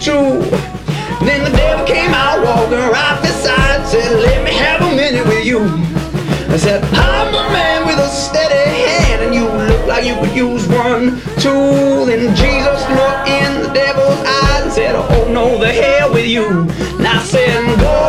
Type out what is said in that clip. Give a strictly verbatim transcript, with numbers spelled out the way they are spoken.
true. Then the devil came out walking right beside, said, let me have a minute with you. I said, I'm a man with a steady hand, and you look like you could use one too. Then Jesus looked in the devil's eyes and said, oh no, the hell with you. And I said, go